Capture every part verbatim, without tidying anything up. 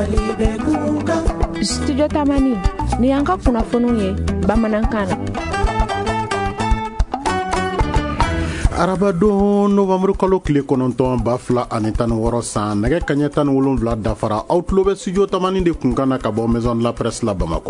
Studio Tamani ni yanka kunnafoniw ye bamanankan na. Arabadon novembre kalo kile kɔnɔntɔn ba fila ani tan wɔɔrɔ san nɛgɛ kaɲɛ tan wolonwula dafara aw tulo bɛ studio Tamani de kunkana ka bɔ maison de la presse la Bamako.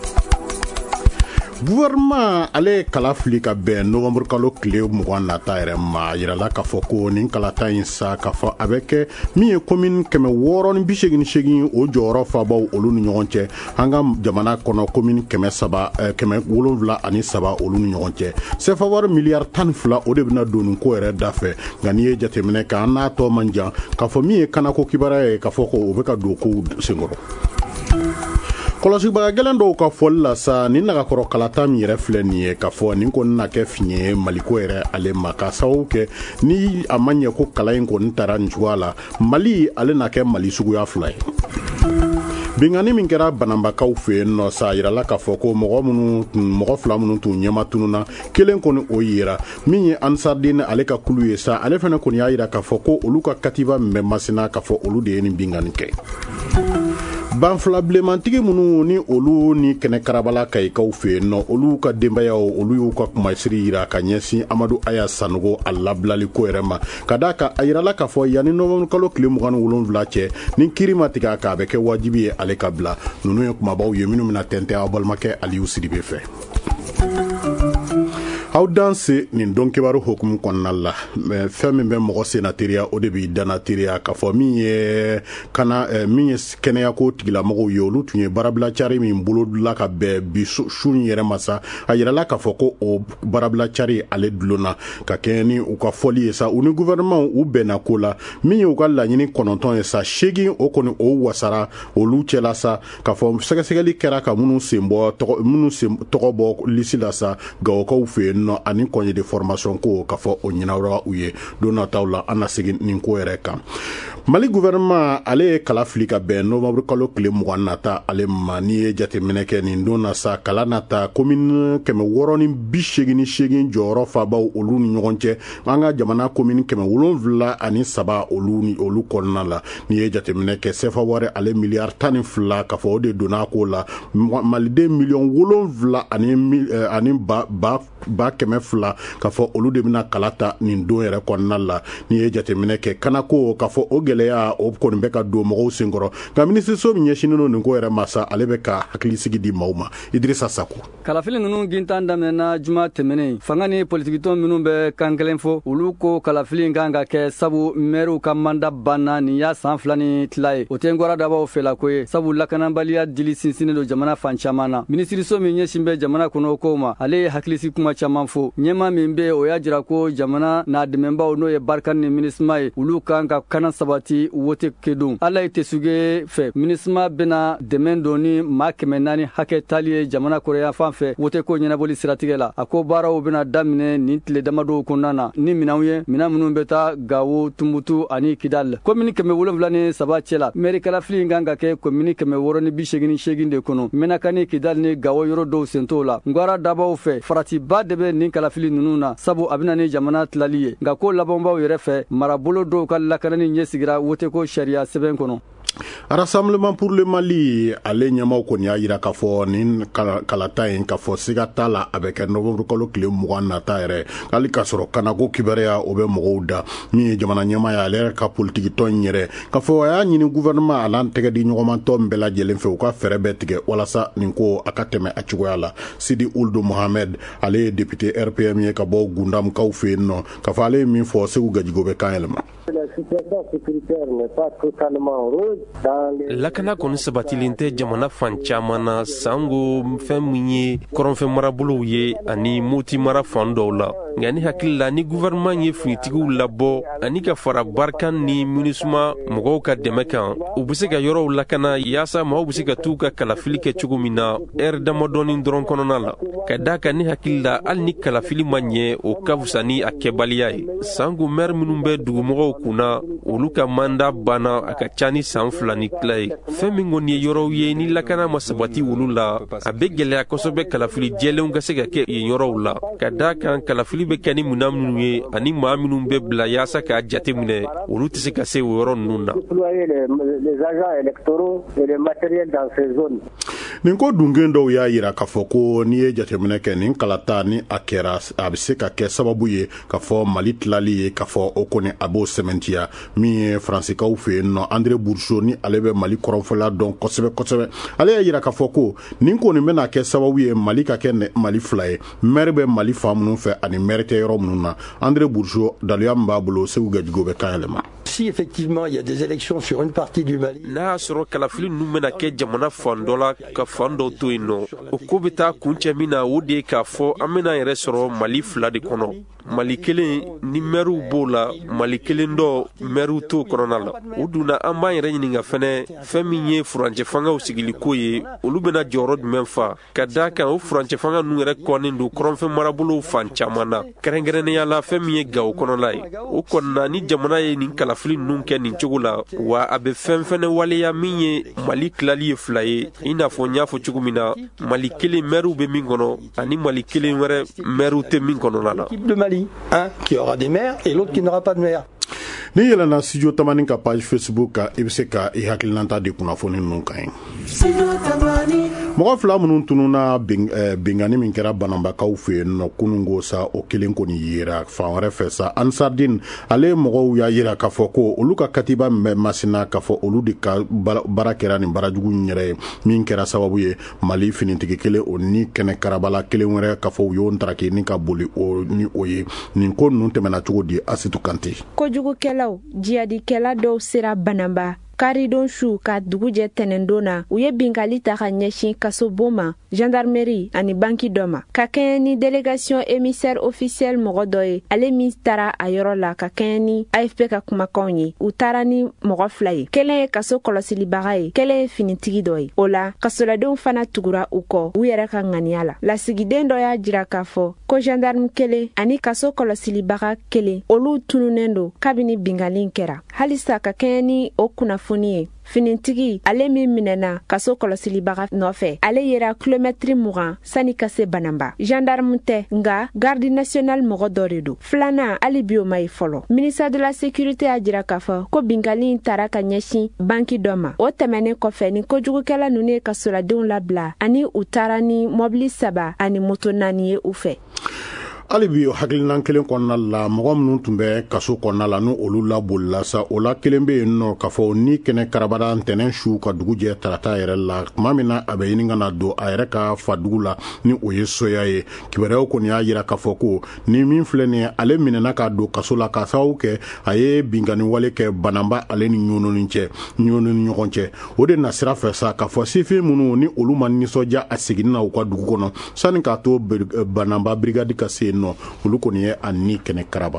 Gouvernement ale kala fili ka bɛn novembre kalo kile mugan nata yɛrɛ ma yirala k'a fɔ ko nin kalata in sa k'a fɔ a bɛ kɛ min ye commune kɛmɛ wɔɔrɔ ni bi segin ni segin o jɔyɔrɔ fabaw olu ni ɲɔgɔn cɛ an ka jamana kɔnɔ commune kɛmɛ saba kɛmɛ wolonwula ani saba olu ni ɲɔgɔn cɛ sefa wari miliyari tan ni fila o de bɛna don nin ko yɛrɛ da fɛ nka n'i ye jateminɛ kɛ an n'a tɔ man jan k'a fɔ min ye kanako kibaruya ye k'a fɔ ko o bɛ ka don kow senkɔrɔ. Kɔlɔsibaga gɛlɛn dɔw ka fɔli la sa ni nagakɔrɔ kalata min yɛrɛ filɛ nin ye k'a fɔ nin kɔni na kɛ fiɲɛ ye Maliko yɛrɛ ale ma k'a sababu kɛ ni a ma ɲɛ ko kalan in kɔni taara nin cogoya la Mali ale na kɛ Mali suguya fila ye. Bingani min kɛra bananbakaw fɛ yen nɔ sa yirala k'a fɔ ko mɔgɔ minnu mɔgɔ fila minnu tun ɲɛma tununa kelen kɔni o yira min ye Ansardine ale ka kulu ye sa ale fana kɔni y'a yira k'a fɔ ko olu ka katiba min bɛ Masina k'a fɔ olu de ye nin bingani kɛ. Banfula bilemantigi minnu ni olu ni kɛnɛ karabala kayikaw fɛ yen nɔ olu ka denbayaw olu y'u ka kumasiri yira ka ɲɛsin Amadu Aya Sanogo a labilali ko yɛrɛ ma ka d'a kan a yirala k'a fɔ yanni novembre kalo tile mugan ni wolonwula cɛ ni kiiri ma tigɛ a kan a bɛ kɛ wajibi ye ale ka bila ninnu ye kumabaw ye minnu bɛna tɛntɛn aw balimakɛ Aliyu Sidibe fɛ. Aw danse nin don kibaru hukumu kɔnɔna la fɛn min bɛ mɔgɔ senna teriya o de b'i danna teriya k'a fɔ min ye kana min ye kɛnɛyako tigilamɔgɔw ye olu tun ye baarabila cari min bolo la ka bɛn bi su in yɛrɛ ma sa a yirala k'a fɔ ko o baarabila cari ale dulonna ka kɛ ni u ka fɔli ye sa u ni gouvernement u bɛnna ko la min ye u ka laɲini kɔnɔntɔn ye sa seegin o kɔni o wasara olu cɛla sa k'a fɔ sɛgɛsɛgɛli kɛra ka minnu sen bɔ minnu sen tɔgɔ bɔ lisi la sa gawokaw fɛ yen nɔ ani kɔnye de formation ko k'a fɔ o ɲinawara u ye don nataw la an na segin nin ko yɛrɛ kan. Mali gouvernement ale ye kala fili ka bɛn novembre kalo tile mugan nata ale ma n'i ye jateminɛ kɛ nin don na sa kala nata commune kɛmɛ wɔɔrɔ ni bi segin ni segin jɔyɔrɔ fabaw olu ni ɲɔgɔn cɛ an ka jamana commune kɛmɛ wolonwula ani saba olu ni olu kɔnɔna la n'i ye jateminɛ kɛ sefa wari ale miliyari tan ni fila k'a fɔ o de donna ko la maliden miliyɔn wolonwula ani ani ba ba ba kɛmɛ fila k'a fɔ olu de bɛna kala ta nin don yɛrɛ kɔnɔna la n'i ye jateminɛ kɛ kanako k'a fɔ o gɛlɛya o kɔni bɛ ka don mɔgɔw senkɔrɔ nka minisiriso min ɲɛsinnen don nin ko yɛrɛ ma sa ale bɛ ka hakilisigi di maaw ma Idrissa Sakou. Kalafili ninnu gintan daminɛna juma tɛmɛnen fanga ni politikitɔn minnu bɛ kan kelen fɔ olu ko kalafili kan ka kɛ sabu mɛriw ka manda banna nin y'a san fila ni tila ye o tɛ n kɔrɔ dabaw fɛla ko ye sabu lakanabaliya dili sinsinnen don jamana fan caman na minisiriso min ɲɛsin bɛ jamana kɔnɔ ko ma ale ye hakilisigi kuma caman fɔ ɲɛma min bɛ o y'a jira ko jamana n'a dɛmɛbaw n'o ye barika ni minisma ye olu kan ka kana sabati wote kedun ala ye tesuge fɛ minisma bɛna dɛmɛ don ni maa kɛmɛ naani hakɛ tali ye jamana kɔrɔya fan fɛ wote ko ɲɛnabɔli siratigɛ la a ko baaraw bɛna daminɛ nin tile damadɔw kɔnɔna na ni minɛnw ye minɛn minnu bɛ taa Gawo Tumbutu ani Kidal komini kɛmɛ wolonwula ni saba cɛ la mɛri kalafili kan ka kɛ komini kɛmɛ wɔɔrɔ ni bi segin ni segin de kɔnɔ Menaka ni Kidal ni Gawo yɔrɔ dɔw sentɔ la ngwara dabaw fɛ faratiba de bɛ nin kalafili ninnu na sabu a bɛna ni jamana tilali ye nka ko labanbaw yɛrɛ fɛ marabolo dɔw ka lakanani ɲɛsigira wote ko sariya sɛbɛn kɔnɔ. Rassemblement pour le Mali ale ɲɛmaw kɔni y'a yira k'a fɔ nin kalata in k'a fɔ siga t'a la a bɛ kɛ novembre kalo tile mugan nata yɛrɛ hali k'a sɔrɔ kanako kibaruya o bɛ mɔgɔw da min ye jamana ɲɛma ye ale yɛrɛ ka politikitɔn yɛrɛ k'a fɔ a y'a ɲini gouvernement a n'an tɛgɛ di ɲɔgɔmantɔ min bɛɛ lajɛlen fɛ u ka fɛɛrɛ bɛɛ tigɛ walasa nin ko a ka tɛmɛ a cogoya la Sidi Ould Mohamed ale ye député R P M ye ka bɔ Gundamkaw fɛ yen nɔ k'a fɔ ale ye min fɔ Segu Gajigo bɛ kan yɛlɛma. Lakana kɔni sabatilen tɛ jamana fan caman na sango fɛn min ye kɔrɔnfɛn marabolow ye ani moti mara fan dɔw la nka ni hakili la ni gouvernement ye finitigiw labɔ ani ka fara barkan ni MINUSMA mɔgɔw ka dɛmɛ kan u bɛ se ka yɔrɔw lakana yaasa maaw bɛ se ka t'u ka kalafili kɛ cogo min na ɛri damadɔni dɔrɔn kɔnɔna la ka d'a kan ni hakili la hali ni kalafili ma ɲɛ o ka fisa ni a kɛbaliya ye sango maire minnu bɛ dugumɔgɔw kunna olu ka manda banna a ka ca ni san fila ni tila ye fɛn min kɔni ye yɔrɔw ye ni lakana ma sabati olu la a bɛ gɛlɛya kosɛbɛ kalafili jɛlenw ka se ka kɛ yen yɔrɔw la ka d'a kan kalafili kalafili be kɛ ni mina minnu ye ani maa minnu bɛ bila yaasa k'a jate minɛ olu tɛ se ka se o yɔrɔ ninnu na. nin ko dungen dɔw y'a yira k'a fɔ ko n'i ye jateminɛ kɛ nin kalata ni a kɛra a bɛ se ka kɛ sababu ye k'a fɔ mali tilali ye k'a fɔ o kɔni a b'o sɛmɛntiya min ye faransikaw fɛ yen nɔ André Bourgeot ni ale bɛ mali kɔrɔnfɔla dɔn kosɛbɛ kosɛbɛ ale y'a yira k'a fɔ ko nin kɔni bɛna kɛ sababu ye mali ka kɛ mali fila ye maire bɛ mali fan minnu fɛ ani maire tɛ yɔrɔ minnu na. André Bourgeot daluya min b'a bolo Segu Gajigo bɛ kan yɛlɛma. Si effectivement il y a des élections sur une partie du Mali, n'a sɔrɔ kalafili ninnu bɛna kɛ jamana fan dɔ la ka fan dɔ to yen nɔ o ko bɛ taa kuncɛ min na o de ye k'a fɔ an bɛna yɛrɛ sɔrɔ mali fila de kɔnɔ. mali kelen ni mɛriw b'o la mali kelen dɔ mɛriw t'o kɔnɔna la o dunna an b'an yɛrɛ ɲininka fɛnɛ fɛn min ye furancɛ fangaw sigili ko ye olu bɛna jɔyɔrɔ jumɛn fa ka da kan o furancɛ fanga ninnu yɛrɛ kɔnnen don kɔrɔnfɛn marabolow fan caman na kɛrɛnkɛrɛnnenya la fɛn min ye gawo kɔnɔla ye o kɔnɔna ni jamana ye nin kalafili ninnu kɛ nin cogo la wa a bɛ fɛn fɛnɛ waleya min ye mali tilali ye fila ye i n'a fɔ n y'a fɔ cogo min na mali kelen mɛriw bɛ min kɔnɔ ani mali kelen wɛrɛ mɛriw tɛ min kɔnɔna la. un qui aura des maires et l'autre qui n'aura pas de maire. ni yɛlɛna studio tamani ka page Facebook ka i bɛ se ka i hakilinata di kunnafoni ninnu kan ye. mɔgɔ fila minnu tununa bengani min kɛra bananbakaw fɛ yen nɔ kunungo sa o kelen kɔni yera fan wɛrɛ fɛ sa Ansardine ale mɔgɔw y'a yira k'a fɔ ko olu ka katiba min bɛ Masina k'a fɔ olu de ka baara kɛra nin baarajugu yɛrɛ ye min kɛra sababu ye Mali finitigi kelen o ni kɛnɛ karabala kelen wɛrɛ k'a fɔ u y'o ntaraki ni ka boli o ni o ye nin ko ninnu tɛmɛna cogo di Asitu Kante. kojugukɛlaw jihadikɛla dɔw sera Banamba karidon su ka dugujɛ tɛnɛndon na u ye binkali ta ka ɲɛsin kasobon ma gendarmerie ani banki dɔ ma ka kɛɲɛ ni délégation émissaire officiel mɔgɔ dɔ ye ale min tara a yɔrɔ la ka kɛɲɛ ni A F P ka kumakanw ye u taara ni mɔgɔ fila ye kelen ye kaso kɔlɔsilibaga ye kelen ye finitigi dɔ ye o la kasoladenw fana tugura u kɔ u yɛrɛ ka ŋaniya la lasigiden dɔ y'a jira k'a fɔ ko gendarme kelen ani kaso kɔlɔsilibaga kelen olu tununnen don kabini binkali kɛra halisa ka kɛɲɛ ni o kunnafoni ye finitigi ale min minɛna kaso kɔlɔsilibaga nɔfɛ ale yera kilomɛtiri mugan sani ka se Banamba gendarme tɛ nga garde national mɔgɔ dɔ de don filanan hali bi o ma ye fɔlɔ ministère de la sécurité a jira k'a fɔ ko binkali taara ka ɲɛsin banki dɔ ma o tɛmɛnen kɔfɛ ni kojugukɛla ninnu ye kasoladenw labila ani u taara ni mɔbili saba ani moto naani ye u fɛ. hali bi hakilinan kelen kɔnɔna la mɔgɔ minnu tun bɛ kaso kɔnɔna la ni olu labolila sa o la kelen bɛ yen nɔ k'a fɔ ni kɛnɛ karabara ntɛnɛn su ka dugu jɛ tarata yɛrɛ la tuma min na a bɛ ɲini ka na don a yɛrɛ ka fadugu la ni o ye soya ye kibaruyaw kɔni y'a jira k'a fɔ ko ni min filɛ nin ye ale minɛna k'a don kaso la k'a sababu kɛ a ye binkani wale kɛ Banamba ale ni ɲɔnɔ ni cɛ ɲɔnɔ ni ɲɔgɔn cɛ o de na sira fɛ sa k'a fɔ sifin minnu ni olu ma nisɔndiya a seginni na u ka dugu kɔnɔ sani k'a to Banamba brigade ka se no olu kɔni ye a ni kɛnɛ karaba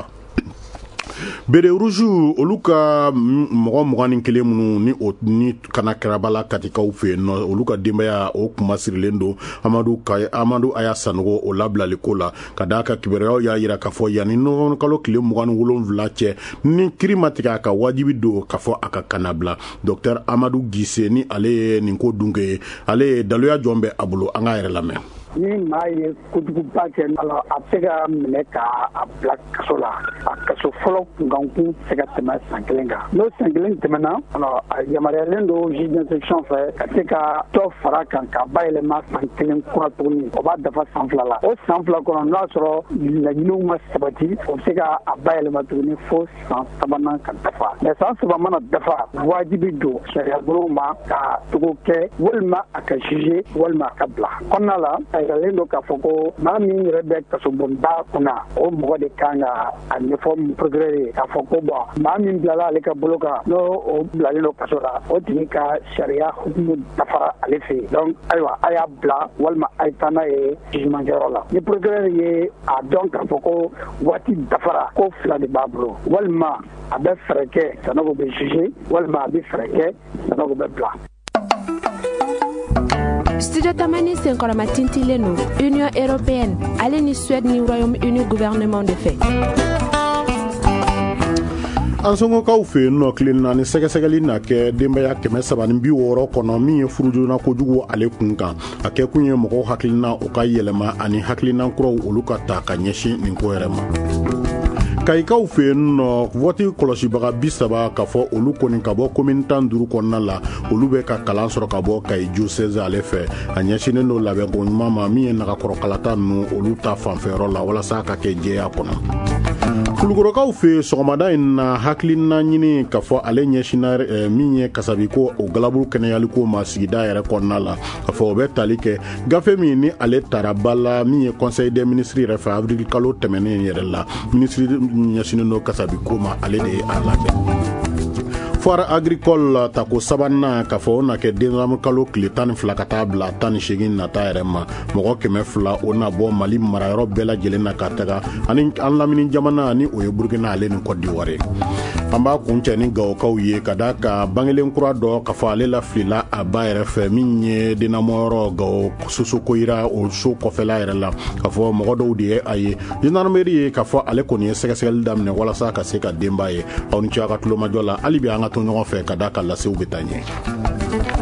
bere rouge olu ka mɔgɔ mugan ni kelen minnu ni o ni kana karabala katikaw fɛ yen nɔ olu ka denbaya o kuma sirilen don Amadu Kay Amadu Aya Sanogo o labilali ko la ka da ka kibaruyaw y'a yira k'a fɔ yanni nɔgɔn kalo tile mugan ni wolonwula cɛ ni kiri ma tigɛ a ka wajibi don k'a fɔ a ka kana bila Docteur Amadou Gisse ni ale ye nin ko dunke ye ale ye daluya jɔn bɛ a bolo an ka yɛrɛ lamɛn. ni maa ye kojuguba kɛ alors a bɛ se ka minɛ k'a bila kaso la a kaso fɔlɔ kunkankun tɛ se ka tɛmɛ san kelen kan n'o san kelen tɛmɛna alors a yamaruyalen don juge d'instruction fɛ ka se ka dɔ fara kan ka bayɛlɛma san kelen kura tuguni o b'a dafa san fila la o san fila kɔnɔ n'o y'a sɔrɔ laɲiniw ma sabati o bɛ se ka a bayɛlɛma tuguni fo san sabanan ka dafa mais san saba mana dafa wajibi don sariyabolow ma ka togo kɛ walima a ka juge walima a ka bila kɔnɔna la yalen don k'a fɔ ko maa min yɛrɛ bɛ kasobonba kunna o mɔgɔ de kan ka a ɲɛfɔ procureur ye k'a fɔ ko bɔn maa min bilala ale ka bolo kan n'o o bilalen don kaso la o tigi ka sariya hukumu dafara ale fɛ yen donc ayiwa a y'a bila walima a ye taa n'a ye jugement kɛyɔrɔ la ni procureur ye a dɔn k'a fɔ ko waati dafara ko fila de b'a bolo walima a bɛ fɛɛrɛ kɛ sanɔgɔ bɛ juger walima a bɛ fɛɛrɛ kɛ sanɔgɔ bɛ bila. Studio Tamani senkɔrɔma tintilen no Union Européenne ale ni Suède ni Royaume-Uni gouvernement de fait. an sɔngɔkaw fɛ yen nɔ tile naani sɛgɛsɛgɛli na kɛ denbaya kɛmɛ saba ni bi wɔɔrɔ kɔnɔ min ye furujona kojugu ale kun kan a kɛ kun ye mɔgɔw hakilina o ka yɛlɛma ani hakilina kuraw olu ka ta ka ɲɛsin nin ko yɛrɛ ma. Kayikaw fɛ yen nɔ vote kɔlɔsibaga bi saba ka fɔ olu kɔni ka bɔ commune tan duuru kɔnɔna la olu bɛ ka kalan sɔrɔ ka bɔ Kayi diocèse ale fɛ a ɲɛsinnen don labɛnko ɲuman ma min ye nagakɔrɔkalata ninnu olu ta fanfɛyɔrɔ la walasa ka kɛ jɛya kɔnɔ. Kulukorokaw fɛ sɔgɔmada in na hakilina ɲini ka fɔ ale ɲɛsinna eh, min ye kasabiko o galaburu kɛnɛyaliko ma sigida yɛrɛ kɔnɔna la ka fɔ o bɛ tali kɛ gafe min ni ale tara ba la min ye conseil des ministres yɛrɛ fɛ avril kalo tɛmɛnen yɛrɛ la ministre ɲɛsinnen don kasabiko ma ale de ye a labɛn. Foire agricole tako sabanan ka fɔ o na kɛ denzamu kalo tile tan ni fila ka taa bila tan ni seegin nata yɛrɛ ma mɔgɔ kɛmɛ fila o na bɔ Mali marayɔrɔ bɛɛ lajɛlen na ka taga ani an lamini jamana ni o ye Burkina ale ni Côte d'Ivoire. An b'a kuncɛ ni Gawokaw ye ka da ka bangelen kura dɔ ka fɔ ale la filila a ba yɛrɛ fɛ min ye denamɔyɔrɔ Gawo Soso Koyira o so kɔfɛla yɛrɛ la ka fɔ mɔgɔ dɔw de ye a ye gendarmerie ye ka fɔ ale kɔni ye sɛgɛsɛgɛli daminɛ walasa ka se ka denba ye aw ni ce a ka tulomajɔ la hali bi an ka to ɲɔgɔn fɛ ka da ka lasew bɛ taa ɲɛ.